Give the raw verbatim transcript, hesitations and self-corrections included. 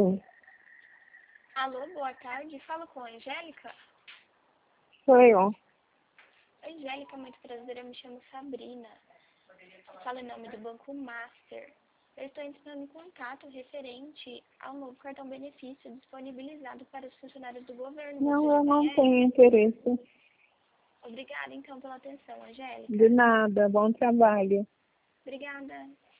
Alô? Alô, boa tarde. Falo com a Angélica. Sou eu. Angélica, muito prazer. Eu me chamo Sabrina. Falo em nome do Banco Master. Eu estou entrando em contato referente ao novo cartão benefício disponibilizado para os funcionários do governo. Não, Você já eu não conhece? tenho interesse. Obrigada, então, pela atenção, Angélica. De nada. Bom trabalho. Obrigada.